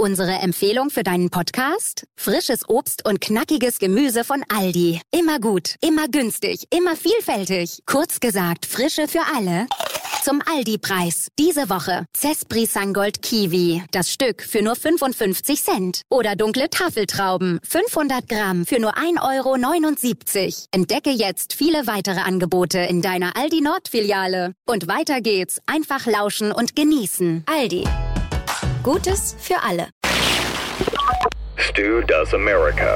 Unsere Empfehlung für deinen Podcast? Frisches Obst und knackiges Gemüse von Aldi. Immer gut, immer günstig, immer vielfältig. Kurz gesagt, Frische für alle. Zum Aldi-Preis. Diese Woche Cespri Sangold Kiwi. Das Stück für nur 55 Cent. Oder dunkle Tafeltrauben. 500 Gramm für nur 1,79 €. Entdecke jetzt viele weitere Angebote in deiner Aldi Nord-Filiale. Und weiter geht's. Einfach lauschen und genießen. Aldi. Gutes für alle. Stu Does America.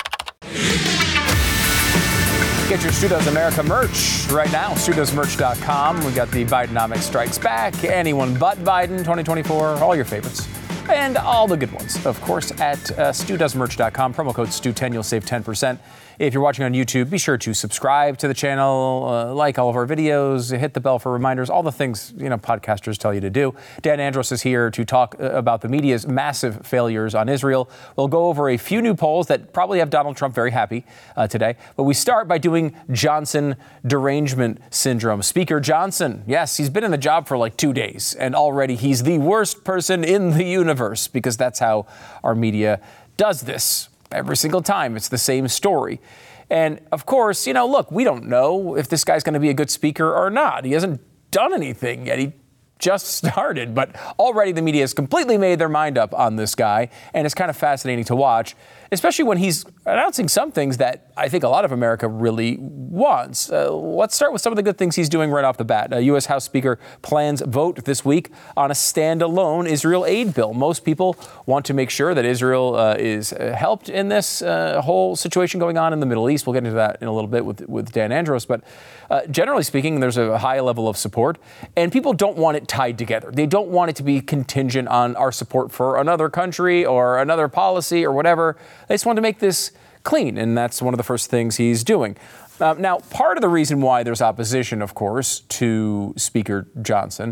Get your Stu Does America merch right now. StuDoesMerch.com. We got the Bidenomics Strikes Back, Anyone But Biden 2024, all your favorites. And all the good ones, of course, at StuDoesMerch.com. Promo code Stu10, you'll save 10%. If you're watching on YouTube, be sure to subscribe to the channel, like all of our videos, hit the bell for reminders, all the things, podcasters tell you to do. Dan Andros is here to talk about the media's massive failures on Israel. We'll go over a few new polls that probably have Donald Trump very happy today. But we start by doing Johnson derangement syndrome. Speaker Johnson, yes, he's been in the job for like 2 days, and already he's the worst person in the universe, because that's how our media does this. Every single time, it's the same story. And of course, look, we don't know if this guy's going to be a good speaker or not. He hasn't done anything yet. He just started, but already the media has completely made their mind up on this guy, and it's kind of fascinating to watch, especially when he's announcing some things that I think a lot of America really wants. Let's start with some of the good things he's doing right off the bat. U.S. House Speaker plans vote this week on a standalone Israel aid bill. Most people want to make sure that Israel is helped in this whole situation going on in the Middle East. We'll get into that in a little bit with Dan Andros, but generally speaking, there's a high level of support, and people don't want it tied together. They don't want it to be contingent on our support for another country or another policy or whatever. They just want to make this clean, and that's one of the first things he's doing. Now, part of the reason why there's opposition, of course, to Speaker Johnson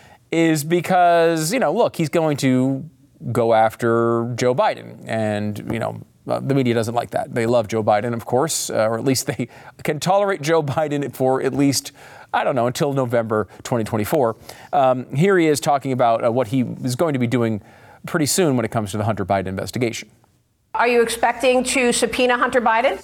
is because, look, he's going to go after Joe Biden, and, the media doesn't like that. They love Joe Biden, of course, or at least they can tolerate Joe Biden for at least, until November 2024. Here he is talking about what he is going to be doing pretty soon when it comes to the Hunter Biden investigation. Are you expecting to subpoena Hunter Biden?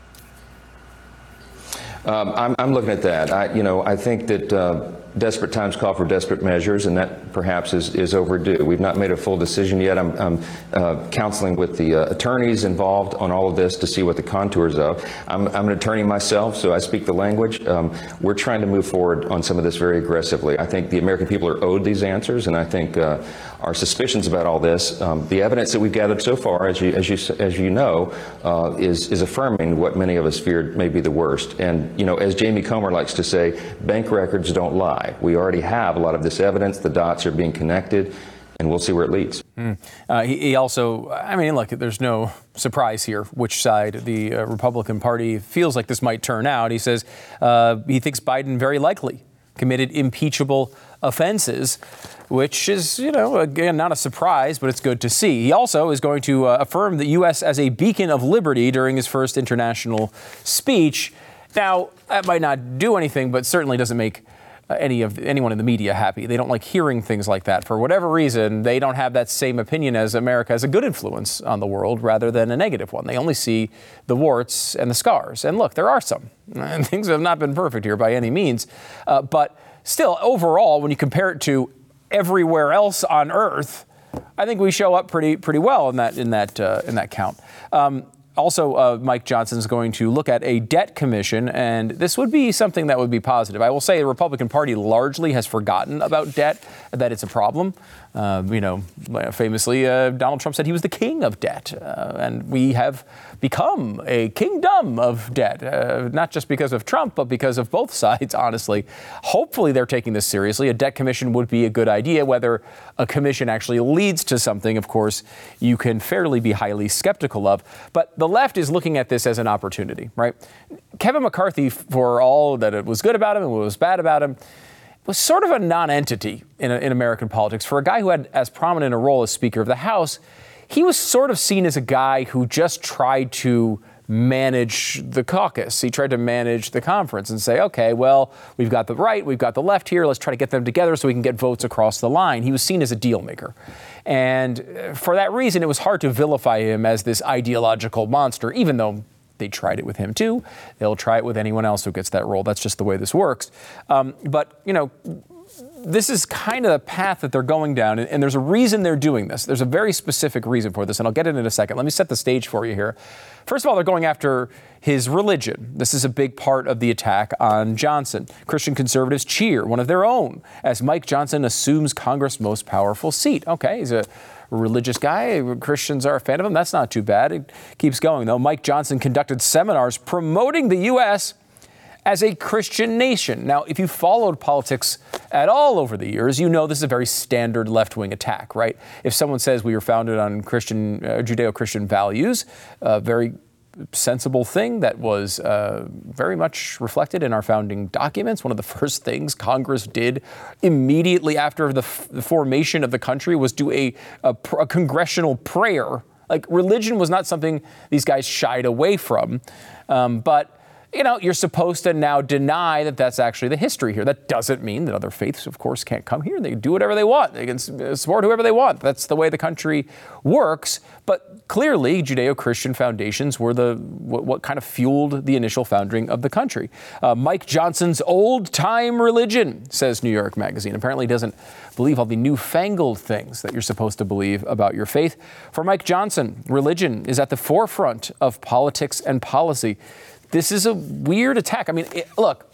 I'm looking at that. I think that desperate times call for desperate measures, and that perhaps is overdue. We've not made a full decision yet. I'm counseling with the attorneys involved on all of this to see what the contours of. I'm an attorney myself, so I speak the language. We're trying to move forward on some of this very aggressively. I think the American people are owed these answers, and I think our suspicions about all this, the evidence that we've gathered so far, as you know, is affirming what many of us feared may be the worst. And as Jamie Comer likes to say, bank records don't lie. We already have a lot of this evidence. The dots are being connected, and we'll see where it leads. He also, look, there's no surprise here which side the Republican Party feels like this might turn out. He says he thinks Biden very likely committed impeachable offenses, which is, again, not a surprise, but it's good to see. He also is going to affirm the U.S. as a beacon of liberty during his first international speech. Now, that might not do anything, but certainly doesn't make anyone in the media happy. They don't like hearing things like that. For whatever reason, they don't have that same opinion as America as a good influence on the world rather than a negative one. They only see the warts and the scars. And look, there are some. And things have not been perfect here by any means. But still, overall, when you compare it to everywhere else on Earth, I think we show up pretty well in that count. Also, Mike Johnson is going to look at a debt commission, and this would be something that would be positive. I will say the Republican Party largely has forgotten about debt, that it's a problem. Famously, Donald Trump said he was the king of debt, and we have become a kingdom of debt, not just because of Trump, but because of both sides, honestly. Hopefully they're taking this seriously. A debt commission would be a good idea. Whether a commission actually leads to something, of course, you can fairly be highly skeptical of. But the left is looking at this as an opportunity, right? Kevin McCarthy, for all that it was good about him and what was bad about him, was sort of a non-entity in American politics. For a guy who had as prominent a role as Speaker of the House, he was sort of seen as a guy who just tried to manage the caucus. He tried to manage the conference and say, okay, well, we've got the right, we've got the left here. Let's try to get them together so we can get votes across the line. He was seen as a deal maker. And for that reason, it was hard to vilify him as this ideological monster, even though they tried it with him too. They'll try it with anyone else who gets that role. That's just the way this works. But, you know, this is kind of the path that they're going down, and there's a reason they're doing this. There's a very specific reason for this, and I'll get it in a second. Let me set the stage for you here. First of all, they're going after his religion. This is a big part of the attack on Johnson. Christian conservatives cheer, one of their own, as Mike Johnson assumes Congress' most powerful seat. Okay, he's a religious guy. Christians are a fan of him. That's not too bad. It keeps going, though. Mike Johnson conducted seminars promoting the U.S. as a Christian nation. Now, if you followed politics at all over the years, you know this is a very standard left-wing attack, right? If someone says we were founded on Christian, Judeo-Christian values, a very sensible thing that was very much reflected in our founding documents. One of the first things Congress did immediately after the formation of the country was do a congressional prayer. Like, religion was not something these guys shied away from, but you know, you're supposed to now deny that that's actually the history here. That doesn't mean that other faiths, of course, can't come here. They can do whatever they want. They can support whoever they want. That's the way the country works. But clearly, Judeo-Christian foundations were what kind of fueled the initial founding of the country. Mike Johnson's old-time religion, says New York Magazine. Apparently doesn't believe all the newfangled things that you're supposed to believe about your faith. For Mike Johnson, religion is at the forefront of politics and policy. This is a weird attack. I mean, look,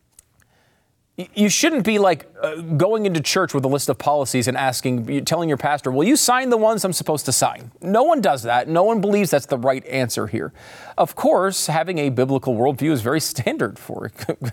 you shouldn't be like going into church with a list of policies and telling your pastor, will you sign the ones I'm supposed to sign? No one does that. No one believes that's the right answer here. Of course, having a biblical worldview is very standard for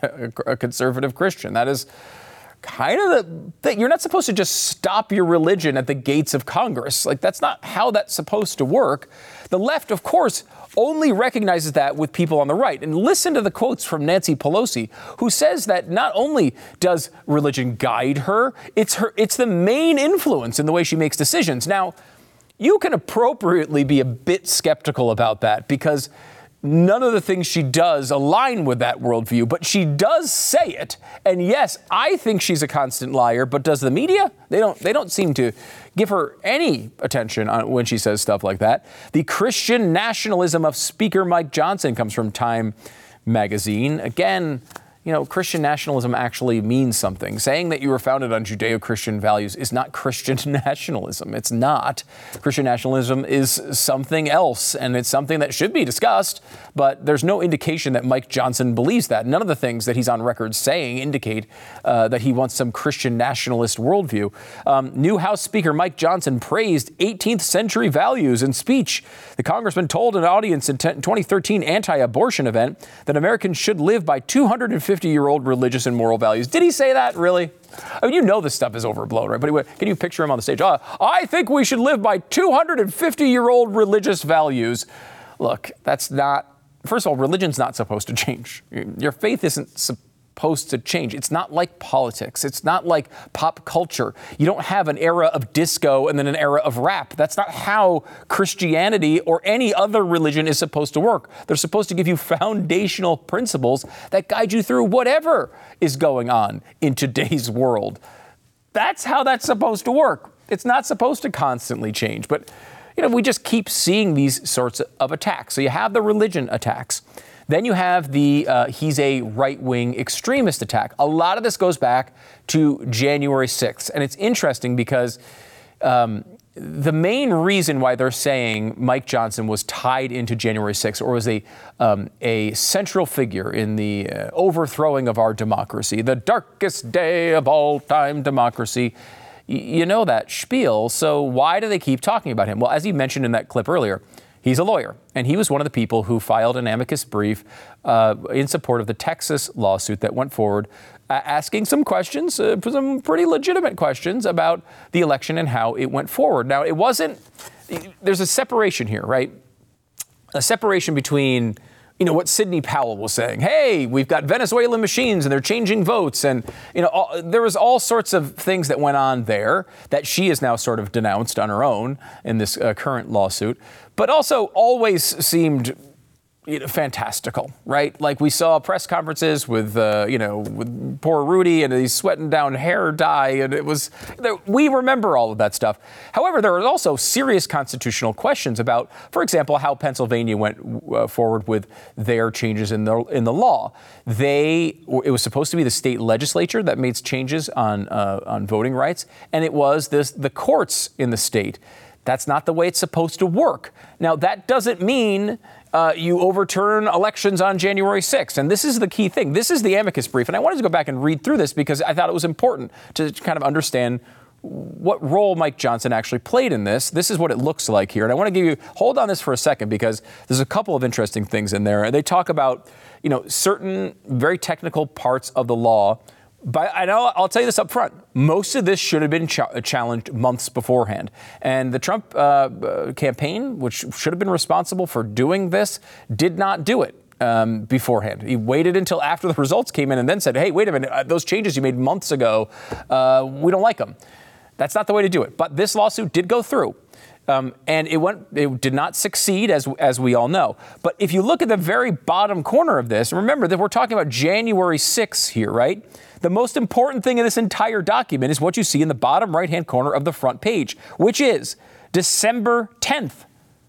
a conservative Christian. That is kind of that you're not supposed to just stop your religion at the gates of Congress. Like, that's not how that's supposed to work. The left, of course, only recognizes that with people on the right. And listen to the quotes from Nancy Pelosi, who says that not only does religion guide her, it's the main influence in the way she makes decisions. Now, you can appropriately be a bit skeptical about that because none of the things she does align with that worldview, but she does say it. And yes, I think she's a constant liar, but does the media? They don't seem to give her any attention when she says stuff like that. The Christian nationalism of Speaker Mike Johnson comes from Time magazine. Again, you know, Christian nationalism actually means something. Saying that you were founded on Judeo-Christian values is not Christian nationalism. It's not. Christian nationalism is something else, and it's something that should be discussed, but there's no indication that Mike Johnson believes that. None of the things that he's on record saying indicate that he wants some Christian nationalist worldview. New House Speaker Mike Johnson praised 18th century values in speech. The congressman told an audience in 2013 anti-abortion event that Americans should live by 250-year-old religious and moral values. Did he say that, really? I mean, you know this stuff is overblown, right? But can you picture him on the stage? I think we should live by 250-year-old religious values. Look, that's not... First of all, religion's not supposed to change. Your faith isn't supposed to change. It's not like politics. It's not like pop culture. You don't have an era of disco and then an era of rap. That's not how Christianity or any other religion is supposed to work. They're supposed to give you foundational principles that guide you through whatever is going on in today's world. That's how that's supposed to work. It's not supposed to constantly change. But, you know, we just keep seeing these sorts of attacks. So you have the religion attacks. Then you have the he's a right-wing extremist attack. A lot of this goes back to January 6th. And it's interesting because the main reason why they're saying Mike Johnson was tied into January 6th or was a central figure in the overthrowing of our democracy, the darkest day of all-time democracy, you know that spiel. So why do they keep talking about him? Well, as you mentioned in that clip earlier, he's a lawyer, and he was one of the people who filed an amicus brief in support of the Texas lawsuit that went forward, asking some questions, some pretty legitimate questions about the election and how it went forward. Now, there's a separation here, right? A separation between, you know, what Sidney Powell was saying. Hey, we've got Venezuelan machines and they're changing votes. And, you know, there was all sorts of things that went on there that she has now sort of denounced on her own in this current lawsuit, but also always seemed fantastical, right? Like we saw press conferences with, with poor Rudy and he's sweating down hair dye. And we remember all of that stuff. However, there are also serious constitutional questions about, for example, how Pennsylvania went forward with their changes in the law. It was supposed to be the state legislature that made changes on voting rights. And it was the courts in the state. That's not the way it's supposed to work. Now, that doesn't mean you overturn elections on January 6th. And this is the key thing. This is the amicus brief. And I wanted to go back and read through this because I thought it was important to kind of understand what role Mike Johnson actually played in this. This is what it looks like here. And I want to hold on this for a second because there's a couple of interesting things in there. They talk about, certain very technical parts of the law. But I'll tell you this up front. Most of this should have been challenged months beforehand. And the Trump campaign, which should have been responsible for doing this, did not do it beforehand. He waited until after the results came in and then said, hey, wait a minute, those changes you made months ago, we don't like them. That's not the way to do it. But this lawsuit did go through. And it did not succeed, as we all know. But if you look at the very bottom corner of this, remember that we're talking about January 6th here, right? The most important thing in this entire document is what you see in the bottom right-hand corner of the front page, which is December 10th,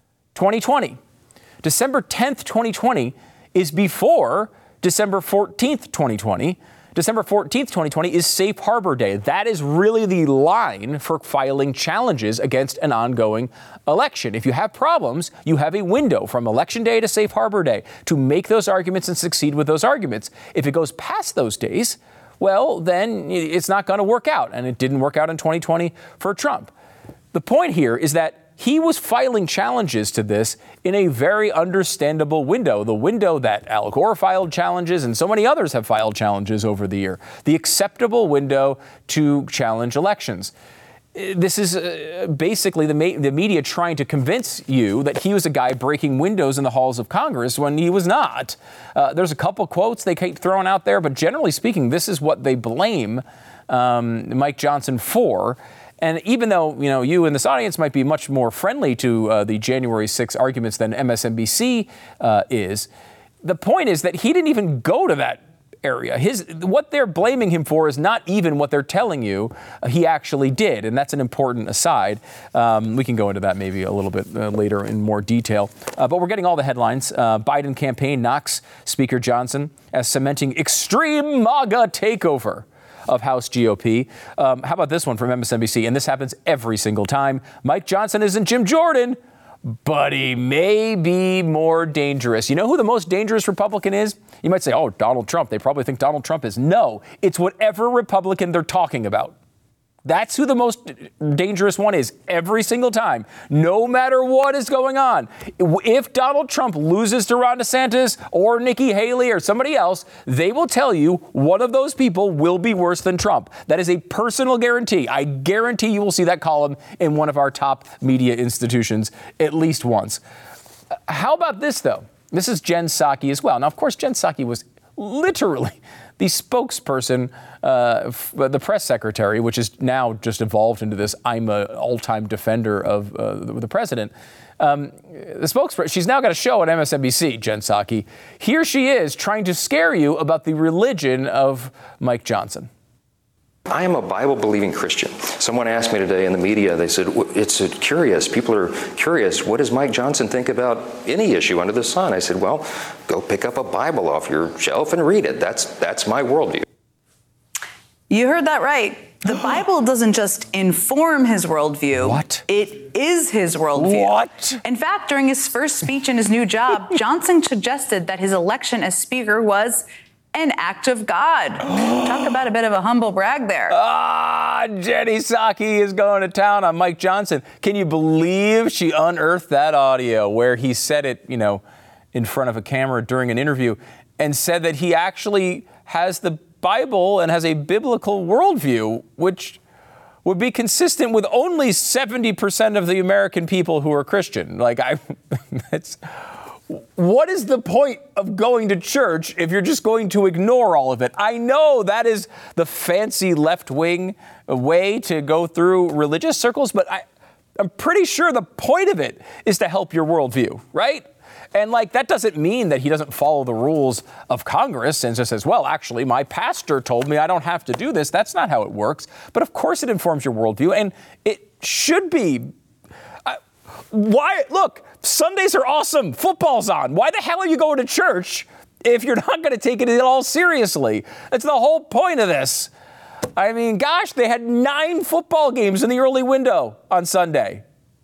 2020. December 10th, 2020 is before December 14th, 2020. December 14th, 2020 is Safe Harbor Day. That is really the line for filing challenges against an ongoing election. If you have problems, you have a window from Election Day to Safe Harbor Day to make those arguments and succeed with those arguments. If it goes past those days, well, then it's not going to work out. And it didn't work out in 2020 for Trump. The point here is that he was filing challenges to this in a very understandable window, the window that Al Gore filed challenges and so many others have filed challenges over the year, the acceptable window to challenge elections. This is basically the media trying to convince you that he was a guy breaking windows in the halls of Congress when he was not. There's a couple quotes they keep throwing out there, but generally speaking, this is what they blame Mike Johnson for. And even though, you in this audience might be much more friendly to the January 6 arguments than MSNBC is, the point is that he didn't even go to that area. What they're blaming him for is not even what they're telling you he actually did. And that's an important aside. We can go into that maybe a little bit later in more detail. But we're getting all the headlines. Biden campaign knocks Speaker Johnson as cementing extreme MAGA takeover of House GOP. How about this one from MSNBC? And this happens every single time. Mike Johnson isn't Jim Jordan, but he may be more dangerous. You know who the most dangerous Republican is? You might say, oh, Donald Trump. They probably think Donald Trump is. No, it's whatever Republican they're talking about. That's who the most dangerous one is every single time, no matter what is going on. If Donald Trump loses to Ron DeSantis or Nikki Haley or somebody else, they will tell you one of those people will be worse than Trump. That is a personal guarantee. I guarantee you will see that column in one of our top media institutions at least once. How about this, though? This is Jen Psaki as well. Now, of course, Jen Psaki was literally the spokesperson, the press secretary, which is now just evolved into this I'm an all-time defender of the president. The spokesperson, she's now got a show on MSNBC, Jen Psaki. Here she is trying to scare you about the religion of Mike Johnson. I am a Bible-believing Christian. Someone asked me today in the media, they said, it's curious. People are curious. What does Mike Johnson think about any issue under the sun? I said, well, go pick up a Bible off your shelf and read it. That's my worldview. You heard that right. The Bible doesn't just inform his worldview. What? It is his worldview. What? In fact, during his first speech in his new job, Johnson suggested that his election as Speaker was an act of God. Talk about a bit of a humble brag there. Jenny Psaki is going to town on Mike Johnson. Can you believe she unearthed that audio where he said it, in front of a camera during an interview and said that he actually has the Bible and has a biblical worldview, which would be consistent with only 70% of the American people who are Christian. What is the point of going to church if you're just going to ignore all of it? I know that is the fancy left-wing way to go through religious circles, but I'm pretty sure the point of it is to help your worldview, right? And like, that doesn't mean that he doesn't follow the rules of Congress and just says, well, actually, my pastor told me I don't have to do this. That's not how it works. But of course it informs your worldview, and it should be. Why? Look, Sundays are awesome. Football's on. Why the hell are you going to church if you're not going to take it at all seriously? That's the whole point of this. I mean, gosh, they had 9 football games in the early window on Sunday.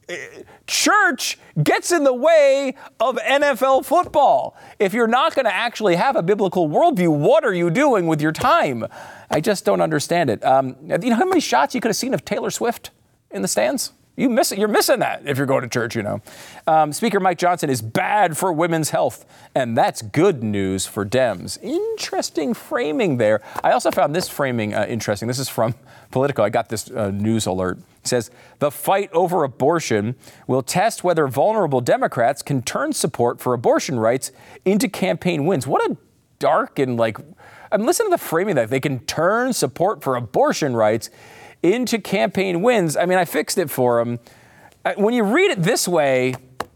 Church gets in the way of NFL football. If you're not going to actually have a biblical worldview, what are you doing with your time? I just don't understand it. You know how many shots you could have seen of Taylor Swift in the stands? You're missing that if you're going to church, you know. Speaker Mike Johnson is bad for women's health, and that's good news for Dems. Interesting framing there. I also found this framing interesting. This is from Politico. I got this news alert. It says, the fight over abortion will test whether vulnerable Democrats can turn support for abortion rights into campaign wins. What a dark and I'm listening to the framing that they can turn support for abortion rights into campaign wins. I mean, I fixed it for them. When you read it this way,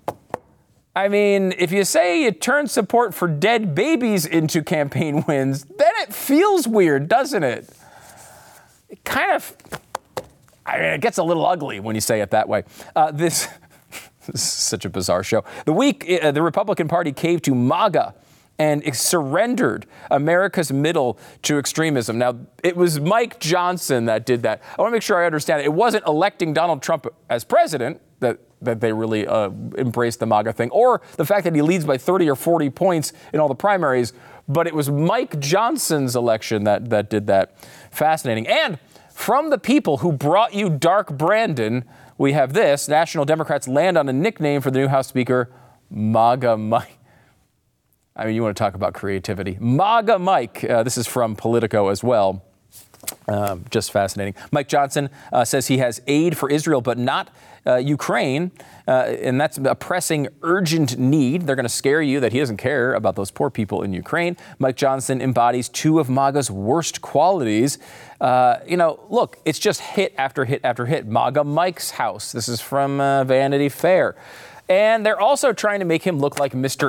I mean, if you say you turn support for dead babies into campaign wins, then it feels weird, doesn't it? It kind of, it gets a little ugly when you say it that way. This is such a bizarre show. The Republican Party caved to MAGA and surrendered America's middle to extremism. Now, it was Mike Johnson that did that. I want to make sure I understand it. It wasn't electing Donald Trump as president that they really embraced the MAGA thing, or the fact that he leads by 30 or 40 points in all the primaries, but it was Mike Johnson's election that did that. Fascinating. And from the people who brought you Dark Brandon, we have this. National Democrats land on a nickname for the new House Speaker, MAGA Mike. I mean, you want to talk about creativity. MAGA Mike. This is from Politico as well. Just fascinating. Mike Johnson says he has aid for Israel, but not Ukraine. And that's a pressing, urgent need. They're going to scare you that he doesn't care about those poor people in Ukraine. Mike Johnson embodies 2 of MAGA's worst qualities. Look, it's just hit after hit after hit. MAGA Mike's house. This is from Vanity Fair. And they're also trying to make him look like Mr.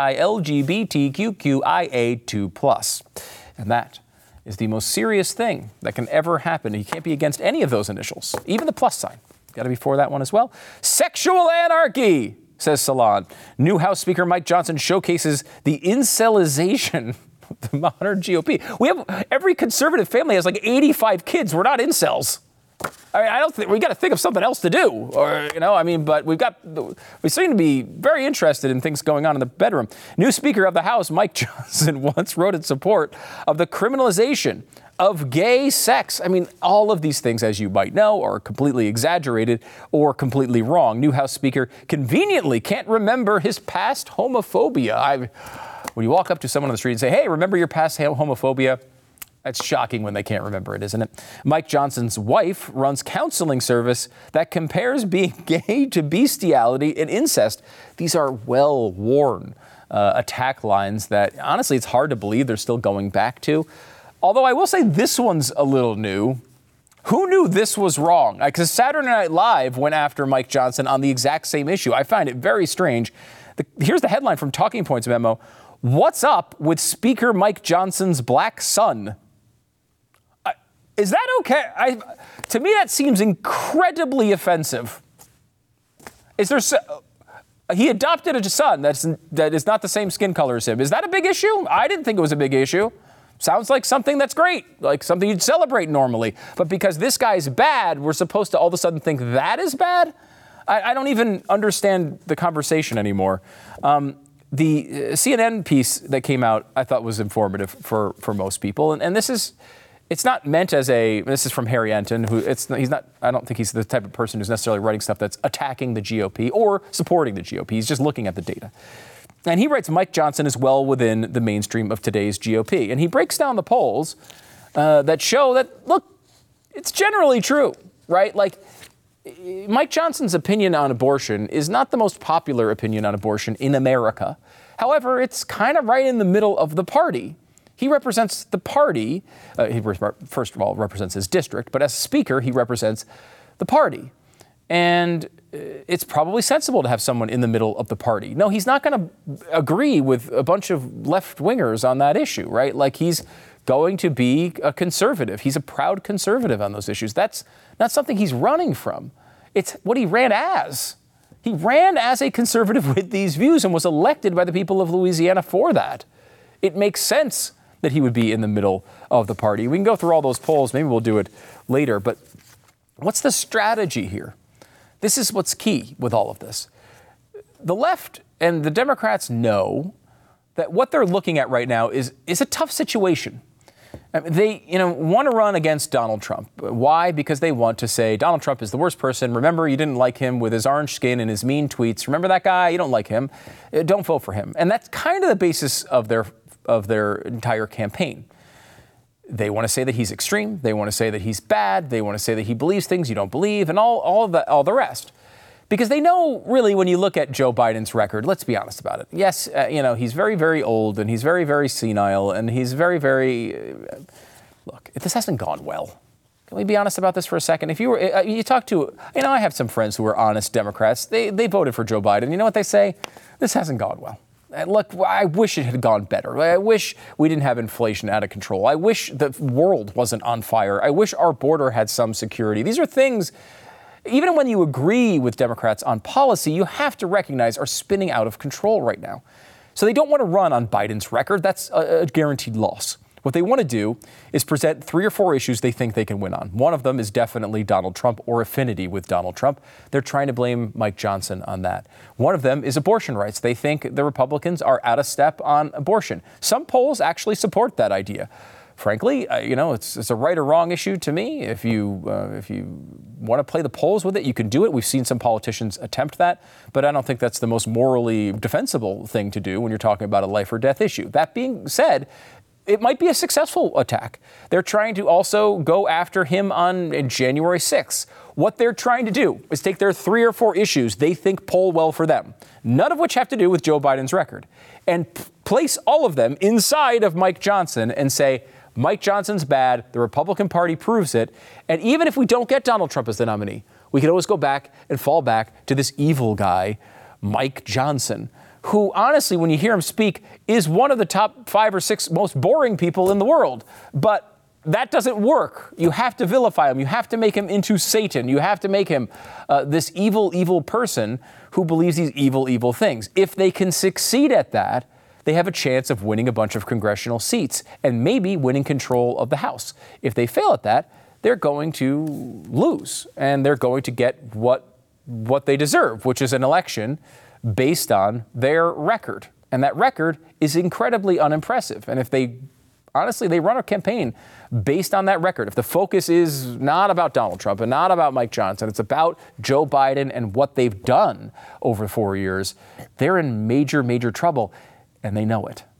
Anti-LGBTQIA2+. And that is the most serious thing that can ever happen. He can't be against any of those initials, even the plus sign. Got to be for that one as well. Sexual anarchy, says Salon. New House Speaker Mike Johnson showcases the incelization of the modern GOP. Every conservative family has 85 kids. We're not incels. I mean, I don't think we got to think of something else to do, but we seem to be very interested in things going on in the bedroom. New Speaker of the House, Mike Johnson, once wrote in support of the criminalization of gay sex. I mean, all of these things, as you might know, are completely exaggerated or completely wrong. New House Speaker conveniently can't remember his past homophobia. When you walk up to someone on the street and say, hey, remember your past homophobia? That's shocking when they can't remember it, isn't it? Mike Johnson's wife runs counseling service that compares being gay to bestiality and incest. These are well-worn attack lines that, honestly, it's hard to believe they're still going back to. Although I will say this one's a little new. Who knew this was wrong? Because Saturday Night Live went after Mike Johnson on the exact same issue. I find it very strange. Here's the headline from Talking Points Memo. What's up with Speaker Mike Johnson's black son? Is that okay? To me, that seems incredibly offensive. He adopted a son that is not the same skin color as him. Is that a big issue? I didn't think it was a big issue. Sounds like something that's great, like something you'd celebrate normally. But because this guy's bad, we're supposed to all of a sudden think that is bad? I don't even understand the conversation anymore. The CNN piece that came out, I thought was informative for most people. And this is... It's not meant as this is from Harry Enton, I don't think he's the type of person who's necessarily writing stuff that's attacking the GOP or supporting the GOP. He's just looking at the data. And he writes Mike Johnson is well within the mainstream of today's GOP. And he breaks down the polls that show that, look, it's generally true, right? Mike Johnson's opinion on abortion is not the most popular opinion on abortion in America. However, it's kind of right in the middle of the party. He represents the party. He first of all represents his district, but as Speaker, he represents the party. And it's probably sensible to have someone in the middle of the party. No, he's not going to agree with a bunch of left-wingers on that issue, right? Like, he's going to be a conservative. He's a proud conservative on those issues. That's not something he's running from. It's what he ran as. He ran as a conservative with these views and was elected by the people of Louisiana for that. It makes sense that he would be in the middle of the party. We can go through all those polls. Maybe we'll do it later. But what's the strategy here? This is what's key with all of this. The left and the Democrats know that what they're looking at right now is a tough situation. They, want to run against Donald Trump. Why? Because they want to say Donald Trump is the worst person. Remember, you didn't like him with his orange skin and his mean tweets. Remember that guy? You don't like him. Don't vote for him. And that's kind of the basis of their entire campaign. They want to say that he's extreme. They want to say that he's bad. They want to say that he believes things you don't believe, and all the rest. Because they know, really, when you look at Joe Biden's record, let's be honest about it. Yes, he's very, very old, and he's very, very senile, and he's very, very... Look, this hasn't gone well. Can we be honest about this for a second? If you talk to... I have some friends who are honest Democrats. They voted for Joe Biden. You know what they say? This hasn't gone well. Look, I wish it had gone better. I wish we didn't have inflation out of control. I wish the world wasn't on fire. I wish our border had some security. These are things, even when you agree with Democrats on policy, you have to recognize are spinning out of control right now. So they don't want to run on Biden's record. That's a guaranteed loss. What they want to do is present 3 or 4 issues they think they can win on. One of them is definitely Donald Trump or affinity with Donald Trump. They're trying to blame Mike Johnson on that. One of them is abortion rights. They think the Republicans are out of step on abortion. Some polls actually support that idea. Frankly, it's a right or wrong issue to me. If you want to play the polls with it, you can do it. We've seen some politicians attempt that, but I don't think that's the most morally defensible thing to do when you're talking about a life or death issue. That being said, it might be a successful attack. They're trying to also go after him on January 6th. What they're trying to do is take their 3 or 4 issues they think poll well for them, none of which have to do with Joe Biden's record, and place all of them inside of Mike Johnson and say, Mike Johnson's bad, the Republican Party proves it, and even if we don't get Donald Trump as the nominee, we can always go back and fall back to this evil guy, Mike Johnson, who, honestly, when you hear him speak, is one of the top 5 or 6 most boring people in the world. But that doesn't work. You have to vilify him. You have to make him into Satan. You have to make him this evil, evil person who believes these evil, evil things. If they can succeed at that, they have a chance of winning a bunch of congressional seats and maybe winning control of the House. If they fail at that, they're going to lose, and they're going to get what they deserve, which is an election based on their record. And that record is incredibly unimpressive. And if they run a campaign based on that record, if the focus is not about Donald Trump and not about Mike Johnson, it's about Joe Biden and what they've done over 4 years, they're in major, major trouble, and they know it.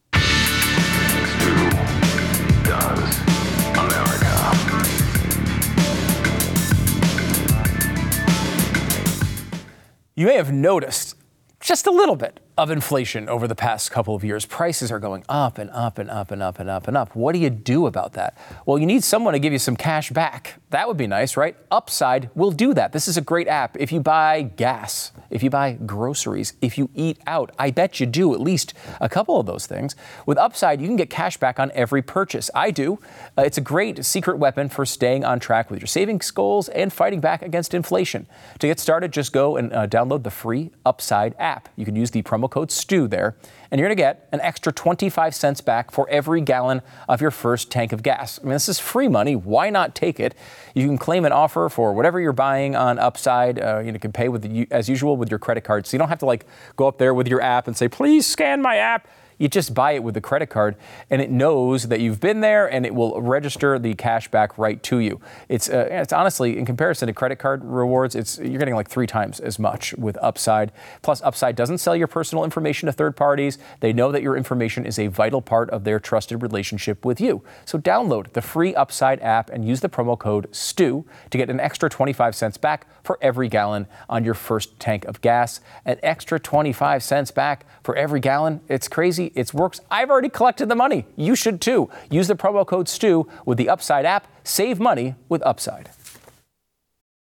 You may have noticed just a little bit of inflation over the past couple of years. Prices are going up and up and up and up and up and up. What do you do about that? Well, you need someone to give you some cash back. That would be nice, right? Upside will do that. This is a great app. If you buy gas, if you buy groceries, if you eat out, I bet you do at least a couple of those things. With Upside, you can get cash back on every purchase. I do. It's a great secret weapon for staying on track with your savings goals and fighting back against inflation. To get started, just go and download the free Upside app. You can use the promo code STU there, and you're going to get an extra 25 cents back for every gallon of your first tank of gas. I mean, this is free money. Why not take it? You can claim an offer for whatever you're buying on Upside. You can pay as usual with your credit card, so you don't have to go up there with your app and say, please scan my app. You just buy it with the credit card, and it knows that you've been there, and it will register the cash back right to you. It's honestly, in comparison to credit card rewards, you're getting like 3 times as much with Upside. Plus, Upside doesn't sell your personal information to third parties. They know that your information is a vital part of their trusted relationship with you. So download the free Upside app and use the promo code STU to get an extra 25 cents back for every gallon on your first tank of gas. An extra 25 cents back for every gallon. It's crazy. It works. I've already collected the money. You should too. Use the promo code STU with the Upside app. Save money with Upside.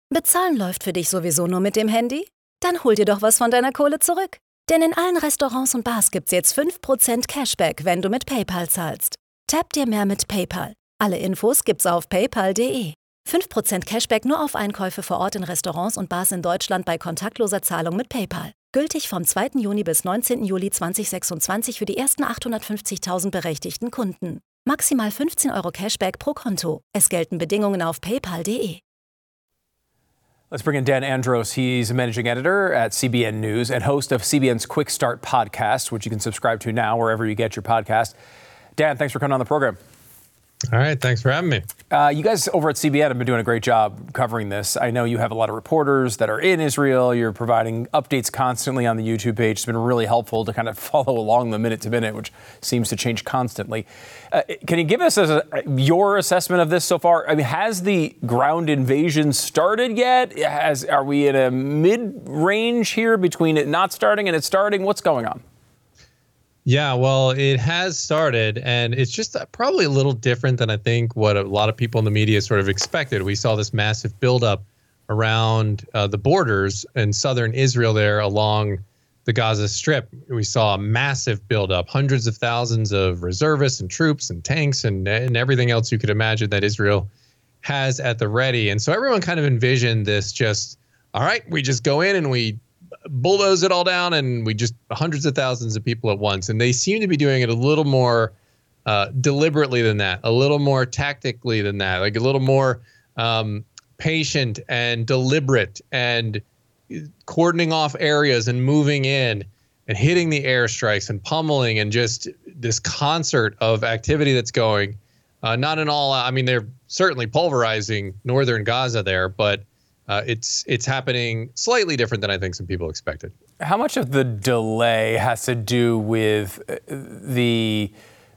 Bezahlen läuft für dich sowieso nur mit dem Handy? Dann hol dir doch was von deiner Kohle zurück. Denn in allen Restaurants und Bars gibt's jetzt 5% Cashback, wenn du mit PayPal zahlst. Tap dir mehr mit PayPal. Alle Infos gibt's auf paypal.de. 5% Cashback nur auf Einkäufe vor Ort in Restaurants und Bars in Deutschland bei kontaktloser Zahlung mit PayPal. Gültig vom 2. Juni bis 19. Juli 2026 für die ersten 850.000 berechtigten Kunden. Maximal 15 € Cashback pro Konto. Es gelten Bedingungen auf paypal.de. Let's bring in Dan Andros. He's a managing editor at CBN News and host of CBN's Quick Start podcast, which you can subscribe to now wherever you get your podcast. Dan, thanks for coming on the program. All right. Thanks for having me. You guys over at CBN have been doing a great job covering this. I know you have a lot of reporters that are in Israel. You're providing updates constantly on the YouTube page. It's been really helpful to kind of follow along the minute to minute, which seems to change constantly. Can you give us your assessment of this so far? I mean, has the ground invasion started yet? Are we in a mid-range here between it not starting and it starting? What's going on? Yeah, well, it has started, and it's just probably a little different than I think what a lot of people in the media sort of expected. We saw this massive buildup around the borders in southern Israel there along the Gaza Strip. We saw a massive buildup, hundreds of thousands of reservists and troops and tanks and everything else you could imagine that Israel has at the ready. And so everyone kind of envisioned this just, all right, we just go in and we bulldoze it all down and we just hundreds of thousands of people at once. And they seem to be doing it a little more deliberately than that, a little more tactically than that, like a little more patient and deliberate and cordoning off areas and moving in and hitting the airstrikes and pummeling and just this concert of activity that's going. Not in all, I mean, they're certainly pulverizing northern Gaza there, but it's happening slightly different than I think some people expected. How much of the delay has to do with the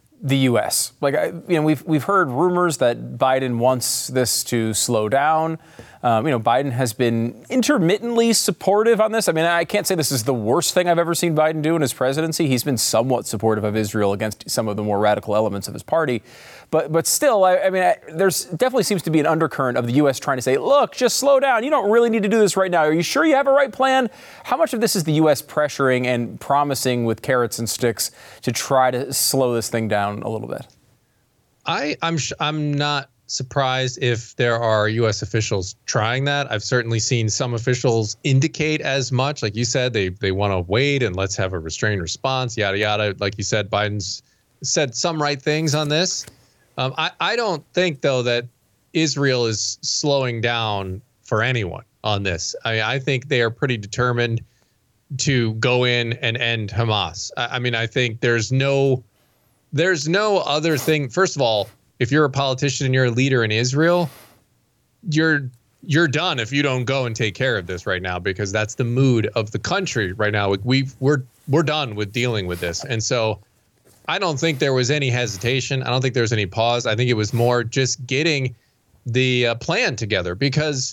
U.S.? Like, we've heard rumors that Biden wants this to slow down. Biden has been intermittently supportive on this. I mean, I can't say this is the worst thing I've ever seen Biden do in his presidency. He's been somewhat supportive of Israel against some of the more radical elements of his party. But still, I mean, there's definitely seems to be an undercurrent of the U.S. trying to say, look, just slow down. You don't really need to do this right now. Are you sure you have a right plan? How much of this is the U.S. pressuring and promising with carrots and sticks to try to slow this thing down a little bit? I'm not surprised if there are U.S. officials trying that. I've certainly seen some officials indicate as much. Like you said, they want to wait and let's have a restrained response, yada, yada. Like you said, Biden's said some right things on this. I don't think, though, that Israel is slowing down for anyone on this. I think they are pretty determined to go in and end Hamas. I mean, I think there's no other thing. First of all, if you're a politician and you're a leader in Israel, you're done if you don't go and take care of this right now, because that's the mood of the country right now. We're done with dealing with this. And so I don't think there was any hesitation. I don't think there was any pause. I think it was more just getting the plan together, because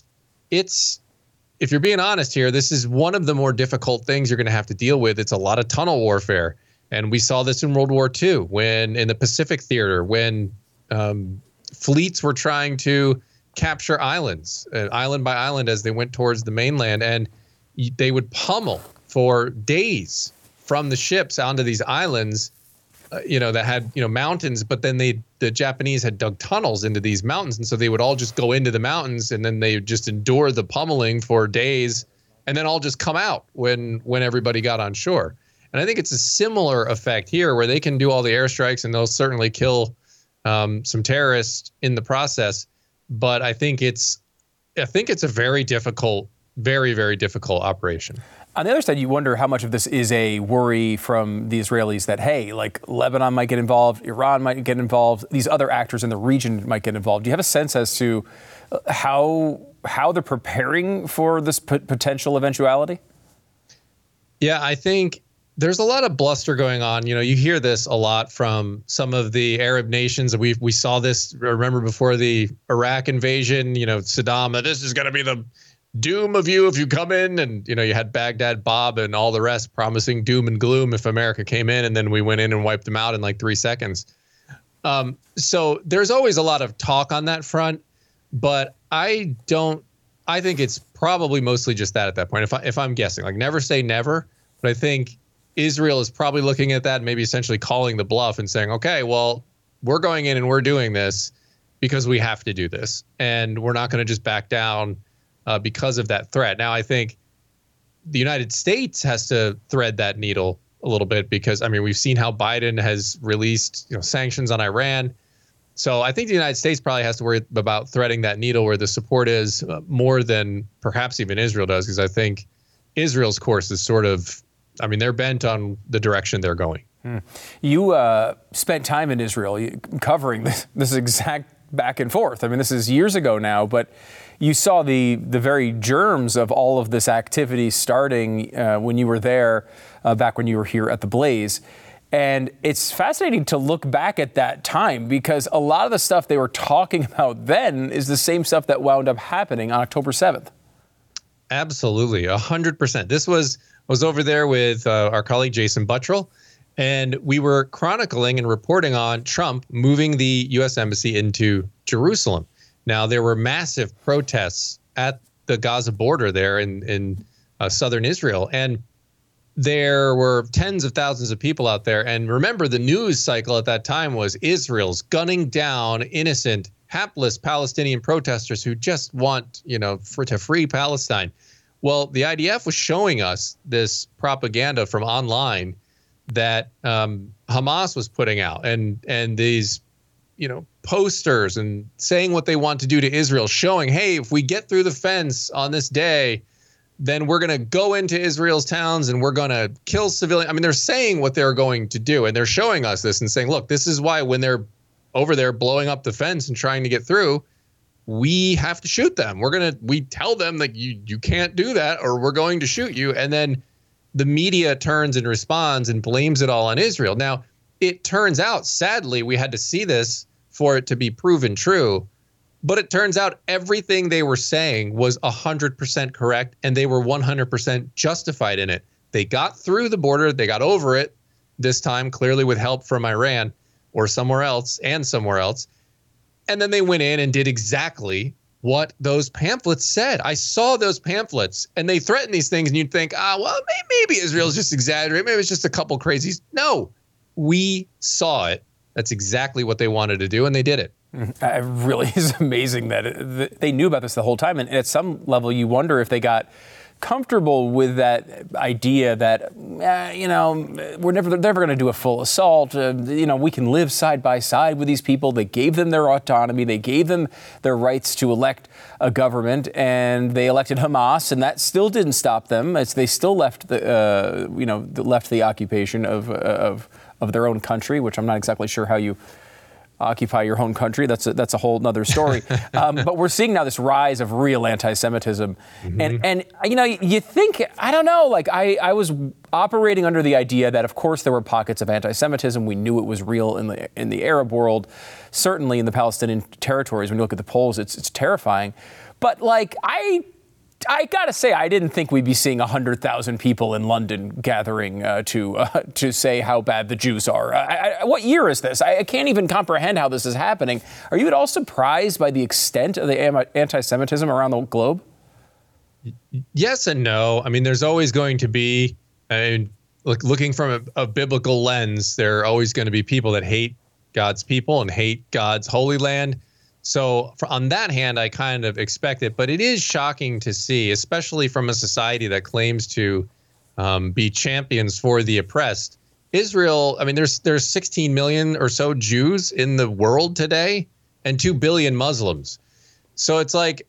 if you're being honest here, this is one of the more difficult things you're going to have to deal with. It's a lot of tunnel warfare. And we saw this in World War II, when in the Pacific theater, when fleets were trying to capture islands, island by island, as they went towards the mainland, and they would pummel for days from the ships onto these islands, that had, mountains, but then the Japanese had dug tunnels into these mountains. And so they would all just go into the mountains, and then they would just endure the pummeling for days, and then all just come out when everybody got on shore. And I think it's a similar effect here, where they can do all the airstrikes and they'll certainly kill some terrorists in the process. But I think it's a very difficult, very, very difficult operation. On the other side, you wonder how much of this is a worry from the Israelis that, hey, like Lebanon might get involved, Iran might get involved, these other actors in the region might get involved. Do you have a sense as to how they're preparing for this potential eventuality? Yeah, I think there's a lot of bluster going on. You hear this a lot from some of the Arab nations. We saw this, remember, before the Iraq invasion, Saddam, this is going to be the doom of you if you come in. And, you had Baghdad Bob and all the rest promising doom and gloom if America came in. And then we went in and wiped them out in like 3 seconds. So there's always a lot of talk on that front. But I don't I think it's probably mostly just that at that point. If I'm guessing, like never say never, but I think Israel is probably looking at that, maybe essentially calling the bluff and saying, okay, well, we're going in and we're doing this because we have to do this, and we're not going to just back down because of that threat. Now, I think the United States has to thread that needle a little bit because, I mean, we've seen how Biden has released sanctions on Iran. So I think the United States probably has to worry about threading that needle where the support is more than perhaps even Israel does, because I think Israel's course is sort of, I mean, they're bent on the direction they're going. You spent time in Israel covering this exact back and forth. I mean, this is years ago now, but you saw the very germs of all of this activity starting when you were there, back when you were here at the Blaze. And it's fascinating to look back at that time because a lot of the stuff they were talking about then is the same stuff that wound up happening on October 7th. Absolutely, 100%. This was over there with our colleague Jason Buttrill, and we were chronicling and reporting on Trump moving the U.S. Embassy into Jerusalem. Now, there were massive protests at the Gaza border there in southern Israel, and there were tens of thousands of people out there. And remember, the news cycle at that time was Israel's gunning down innocent, hapless Palestinian protesters who just want, to free Palestine. Well, the IDF was showing us this propaganda from online that Hamas was putting out, and these, posters and saying what they want to do to Israel, showing, hey, if we get through the fence on this day, then we're going to go into Israel's towns and we're going to kill civilians. I mean, they're saying what they're going to do, and they're showing us this and saying, look, this is why when they're over there blowing up the fence and trying to get through, we have to shoot them. We tell them that you can't do that or we're going to shoot you. And then the media turns and responds and blames it all on Israel. Now, it turns out, sadly, we had to see this for it to be proven true. But it turns out everything they were saying was 100% correct, and they were 100% justified in it. They got through the border. They got over it this time, clearly with help from Iran or somewhere else. And then they went in and did exactly what those pamphlets said. I saw those pamphlets, and they threatened these things, and you'd think, well, maybe Israel's just exaggerating. Maybe it's just a couple crazies. No, we saw it. That's exactly what they wanted to do, and they did it. It really is amazing that they knew about this the whole time. And at some level, you wonder if they got comfortable with that idea that, we're never going to do a full assault. We can live side by side with these people. They gave them their autonomy. They gave them their rights to elect a government, and they elected Hamas, and that still didn't stop them as they still left the occupation of their own country, which I'm not exactly sure how you occupy your own country. That's a whole nother story. But we're seeing now this rise of real anti-Semitism. Mm-hmm. And you think, I don't know, like I was operating under the idea that, of course, there were pockets of anti-Semitism. We knew it was real in the Arab world, certainly in the Palestinian territories. When you look at the polls, it's terrifying. But I gotta say, I didn't think we'd be seeing 100,000 people in London gathering to say how bad the Jews are. What year is this? I can't even comprehend how this is happening. Are you at all surprised by the extent of the anti-Semitism around the globe? Yes and no. I mean, there's always going to be, looking from a biblical lens, there are always going to be people that hate God's people and hate God's holy land. So on that hand, I kind of expect it, but it is shocking to see, especially from a society that claims to be champions for the oppressed. Israel, I mean, there's 16 million or so Jews in the world today and 2 billion Muslims. So it's like,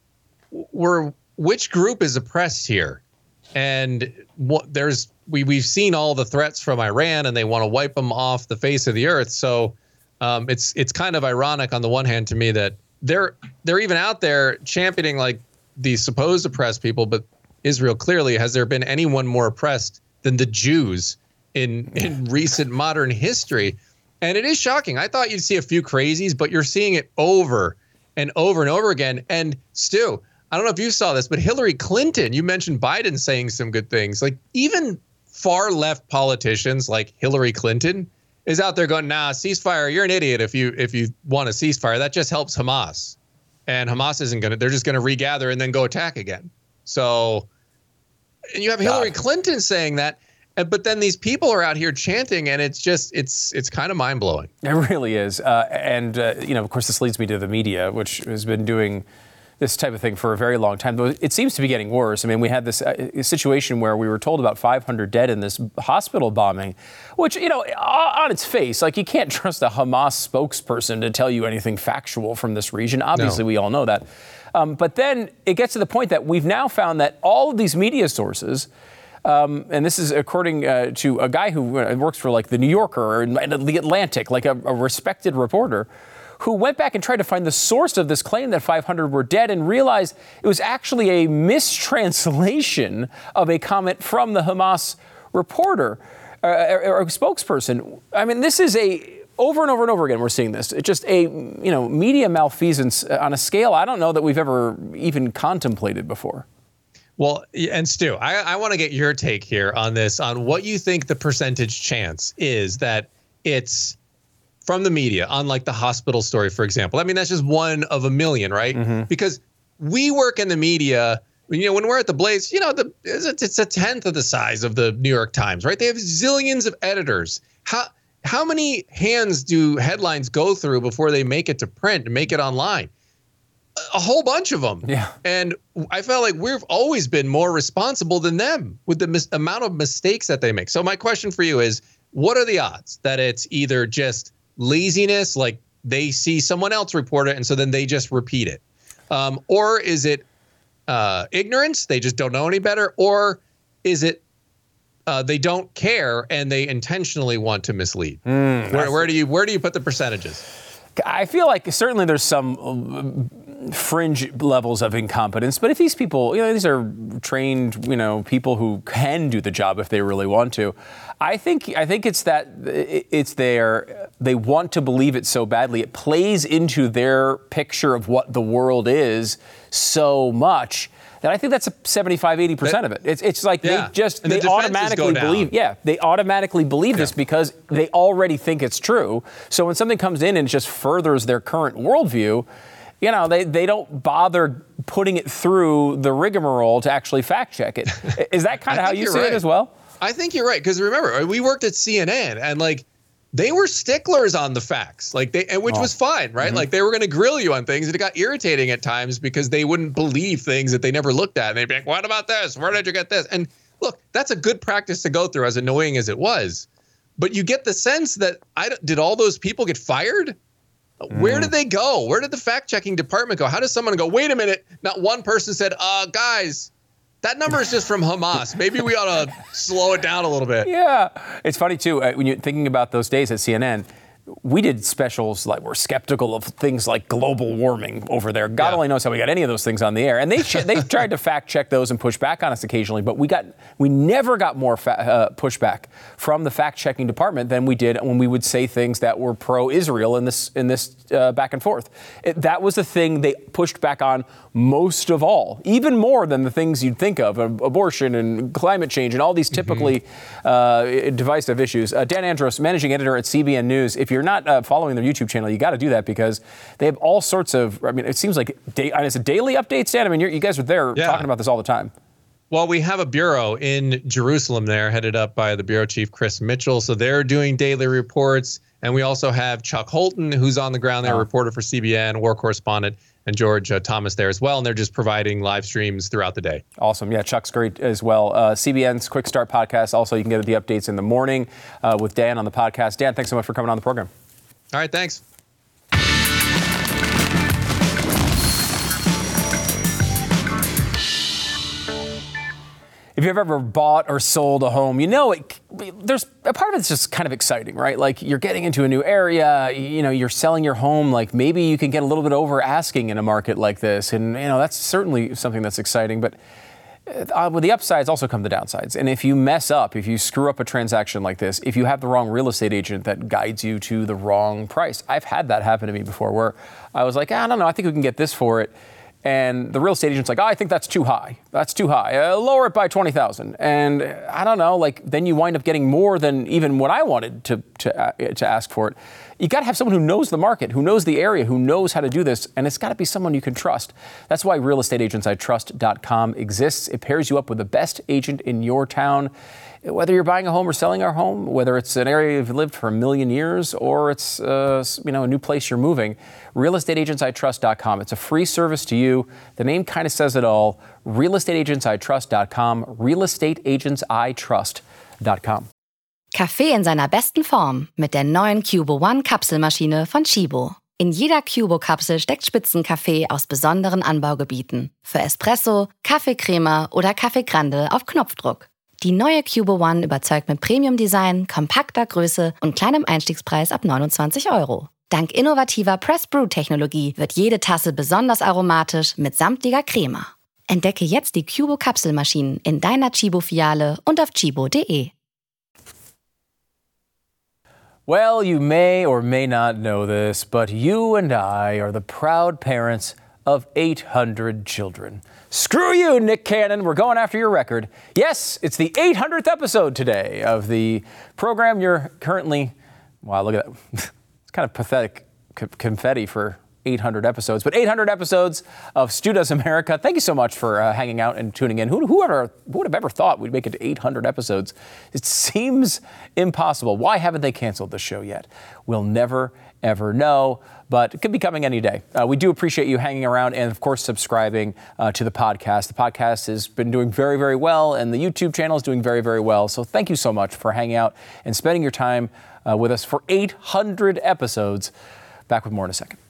which group is oppressed here? And we've seen all the threats from Iran, and they want to wipe them off the face of the earth. So it's kind of ironic on the one hand to me that they're even out there championing like these supposed oppressed people, but Israel clearly, has there been anyone more oppressed than the Jews in recent modern history? And it is shocking. I thought you'd see a few crazies, but you're seeing it over and over and over again. And Stu, I don't know if you saw this, but Hillary Clinton, you mentioned Biden saying some good things. Like even far left politicians like Hillary Clinton is out there going, nah, ceasefire, you're an idiot if you want a ceasefire. That just helps Hamas. and Hamas isn't going to. They're just going to regather and then go attack again. So, and you have Hillary Clinton saying that. But then these people are out here chanting, and it's just it's kind of mind blowing. It really is. Of course, this leads me to the media, which has been doing this type of thing for a very long time. Though it seems to be getting worse. I mean, we had this situation where we were told about 500 dead in this hospital bombing, which, on its face, like, you can't trust a Hamas spokesperson to tell you anything factual from this region. Obviously, we all know that. But then it gets to the point that we've now found that all of these media sources, and this is according to a guy who works for like the New Yorker or the Atlantic, like a respected reporter, who went back and tried to find the source of this claim that 500 were dead and realized it was actually a mistranslation of a comment from the Hamas reporter or spokesperson. I mean, this is over and over and over again, we're seeing this. It's just a, media malfeasance on a scale I don't know that we've ever even contemplated before. Well, and Stu, I want to get your take here on this, on what you think the percentage chance is that it's from the media, on like the hospital story, for example. I mean, that's just one of a million, right? Mm-hmm. Because we work in the media, when we're at the Blaze, it's a tenth of the size of the New York Times, right? They have zillions of editors. How many hands do headlines go through before they make it to print and make it online? A whole bunch of them. Yeah. And I felt like we've always been more responsible than them with the amount of mistakes that they make. So my question for you is, what are the odds that it's either just laziness, like they see someone else report it and so then they just repeat it? Or is it ignorance, they just don't know any better? Or is it they don't care and they intentionally want to mislead? Where do you put the percentages? I feel like certainly there's some fringe levels of incompetence, but if these people, these are trained, people who can do the job if they really want to. I think it's that they want to believe it so badly. It plays into their picture of what the world is so much that I think that's 75-80% of it. It's like they automatically believe. Yeah, they automatically believe this because they already think it's true. So when something comes in and just furthers their current worldview, they don't bother putting it through the rigmarole to actually fact check it. Is that kind of how you see it as well? I think you're right, because remember, we worked at CNN and they were sticklers on the facts, which was fine, right? Mm-hmm. Like they were going to grill you on things, and it got irritating at times because they wouldn't believe things that they never looked at. And they'd be like, "What about this? Where did you get this?" And look, that's a good practice to go through, as annoying as it was. But you get the sense that did all those people get fired? Where did they go? Where did the fact-checking department go? How does someone go, wait a minute, not one person said, guys, that number is just from Hamas. Maybe we ought to slow it down a little bit. Yeah. It's funny, too, when you're thinking about those days at CNN, we did specials we're skeptical of things like global warming over there. God only knows how we got any of those things on the air. And they tried to fact check those and push back on us occasionally, but we never got more pushback from the fact checking department than we did when we would say things that were pro-Israel in this back and forth. That was the thing they pushed back on most of all, even more than the things you'd think of, abortion and climate change and all these typically divisive issues. Dan Andros, managing editor at CBN News. If you're not following their YouTube channel, you got to do that because they have all sorts of, it seems like it's a daily updates, Dan. I mean, you guys are there talking about this all the time. Well, we have a bureau in Jerusalem there headed up by the bureau chief, Chris Mitchell. So they're doing daily reports. And we also have Chuck Holton, who's on the ground there, reporter for CBN, war correspondent, and George Thomas there as well. And they're just providing live streams throughout the day. Awesome. Yeah, Chuck's great as well. CBN's Quick Start podcast. Also, you can get the updates in the morning with Dan on the podcast. Dan, thanks so much for coming on the program. All right, thanks. If you've ever bought or sold a home, there's a part of it's just kind of exciting, right? Like you're getting into a new area, you're selling your home, like maybe you can get a little bit over asking in a market like this. And, that's certainly something that's exciting. But with the upsides also come the downsides. And if you mess up, if you screw up a transaction like this, if you have the wrong real estate agent that guides you to the wrong price, I've had that happen to me before where I was like, I don't know, I think we can get this for it. And the real estate agent's like, I think that's too high. That's too high. Lower it by $20,000. And I don't know, then you wind up getting more than even what I wanted to ask for it. You got to have someone who knows the market, who knows the area, who knows how to do this, and it's got to be someone you can trust. That's why realestateagentsitrust.com exists. It pairs you up with the best agent in your town. Whether you're buying a home or selling a home, whether it's an area you've lived for a million years or it's a new place you're moving, realestateagentsitrust.com. It's a free service to you. The name kind of says it all. realestateagentsitrust.com, realestateagentsitrust.com. Kaffee in seiner besten Form mit der neuen Cubo One Kapselmaschine von Chibo. In jeder Cubo-Kapsel steckt Spitzenkaffee aus besonderen Anbaugebieten. Für Espresso, Kaffeecrema oder Kaffee Grande auf Knopfdruck. Die neue Cubo One überzeugt mit Premium-Design, kompakter Größe und kleinem Einstiegspreis ab 29 €. Dank innovativer Press-Brew-Technologie wird jede Tasse besonders aromatisch mit samtiger Crema. Entdecke jetzt die Cubo-Kapselmaschinen in deiner Chibo-Filiale und auf chibo.de. Well, you may or may not know this, but you and I are the proud parents of 800 children. Screw you, Nick Cannon. We're going after your record. Yes, it's the 800th episode today of the program you're currently... Wow, look at that. It's kind of pathetic confetti for 800 episodes, but 800 episodes of Stu Does America. Thank you so much for hanging out and tuning in. Who would have ever thought we'd make it to 800 episodes? It seems impossible. Why haven't they canceled the show yet? We'll never, ever know, but it could be coming any day. We do appreciate you hanging around and, of course, subscribing to the podcast. The podcast has been doing very, very well, and the YouTube channel is doing very, very well. So thank you so much for hanging out and spending your time with us for 800 episodes. Back with more in a second.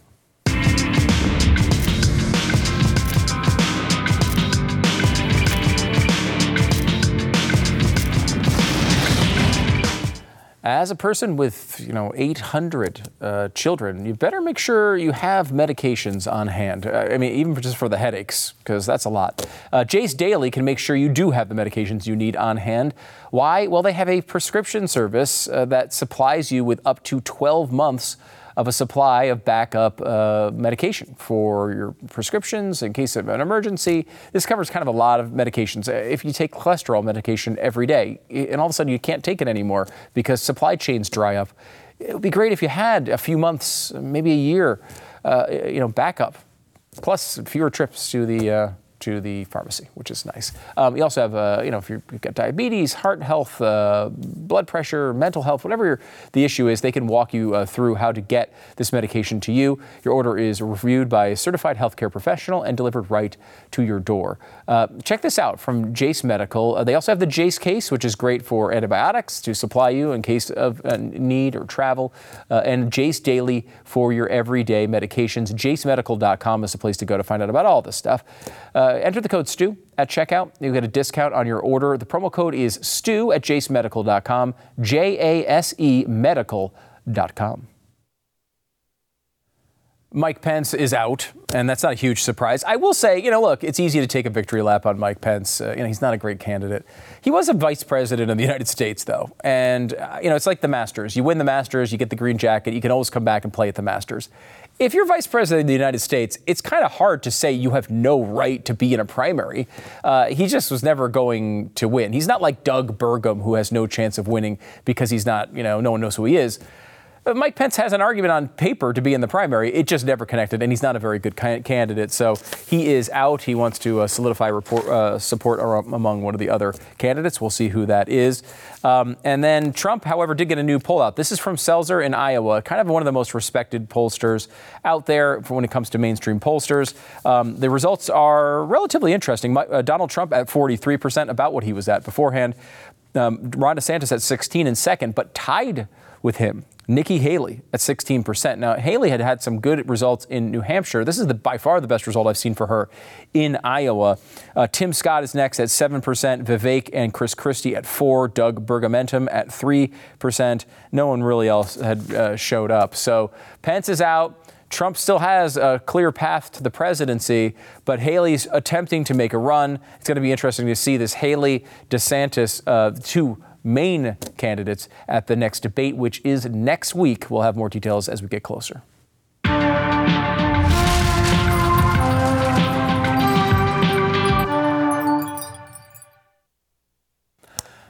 As a person with, 800 children, you better make sure you have medications on hand. Even just for the headaches, because that's a lot. Jace Daily can make sure you do have the medications you need on hand. Why? Well, they have a prescription service that supplies you with up to 12 months of a supply of backup medication for your prescriptions in case of an emergency. This covers kind of a lot of medications. If you take cholesterol medication every day and all of a sudden you can't take it anymore because supply chains dry up, it would be great if you had a few months, maybe a year, backup, plus fewer trips to the pharmacy, which is nice. You also have, if you've got diabetes, heart health, blood pressure, mental health, whatever the issue is, they can walk you through how to get this medication to you. Your order is reviewed by a certified healthcare professional and delivered right to your door. Check this out from Jace Medical. They also have the Jace case, which is great for antibiotics to supply you in case of need or travel, and Jace Daily for your everyday medications. JaceMedical.com is the place to go to find out about all this stuff. Enter the code STU at checkout. You get a discount on your order. The promo code is STU at JaceMedical.com, JASE Medical.com. Mike Pence is out, and that's not a huge surprise. I will say, look, it's easy to take a victory lap on Mike Pence. He's not a great candidate. He was a vice president of the United States, though. And, it's like the Masters. You win the Masters, you get the green jacket, you can always come back and play at the Masters. If you're vice president of the United States, it's kind of hard to say you have no right to be in a primary. He just was never going to win. He's not like Doug Burgum, who has no chance of winning because he's not, no one knows who he is. Mike Pence has an argument on paper to be in the primary. It just never connected, and he's not a very good candidate. So he is out. He wants to solidify support among one of the other candidates. We'll see who that is. And then Trump, however, did get a new poll out. This is from Selzer in Iowa, kind of one of the most respected pollsters out there when it comes to mainstream pollsters. The results are relatively interesting. Donald Trump at 43%, about what he was at beforehand. Ron DeSantis at 16 in second, but tied with him, Nikki Haley at 16%. Now, Haley had some good results in New Hampshire. This is by far the best result I've seen for her in Iowa. Tim Scott is next at 7%, Vivek and Chris Christie at 4%, Doug Burgamentum at 3%. No one really else had showed up. So Pence is out. Trump still has a clear path to the presidency, but Haley's attempting to make a run. It's going to be interesting to see this Haley-DeSantis, two main candidates at the next debate, which is next week. We'll have more details as we get closer.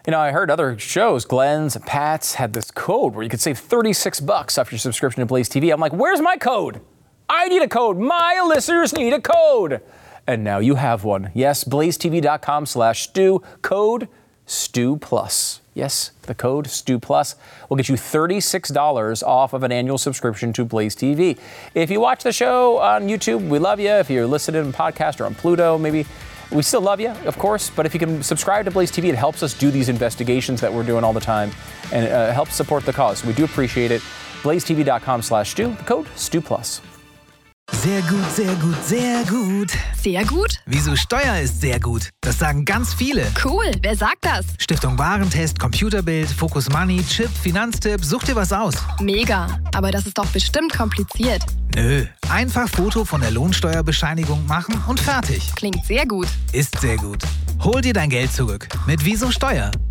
You know, I heard other shows, Glenn's and Pat's, had this code where you could save $36 off your subscription to Blaze TV. I'm like, where's my code? I need a code. My listeners need a code. And now you have one. Yes, blazetv.com/Stu, code STU+. Yes, the code STU+ will get you $36 off of an annual subscription to Blaze TV. If you watch the show on YouTube, we love you. If you're listening on podcast or on Pluto, maybe, we still love you, of course. But if you can subscribe to Blaze TV, it helps us do these investigations that we're doing all the time, and it helps support the cause. So we do appreciate it. blazetv.com/Stu, the code STU+. Sehr gut, sehr gut, sehr gut. Sehr gut? Wieso Steuer ist sehr gut? Das sagen ganz viele. Cool, wer sagt das? Stiftung Warentest, Computerbild, Focus Money, Chip, Finanztipp, such dir was aus. Mega, aber das ist doch bestimmt kompliziert. Nö, einfach Foto von der Lohnsteuerbescheinigung machen und fertig. Klingt sehr gut. Ist sehr gut. Hol dir dein Geld zurück mit Wieso Steuer.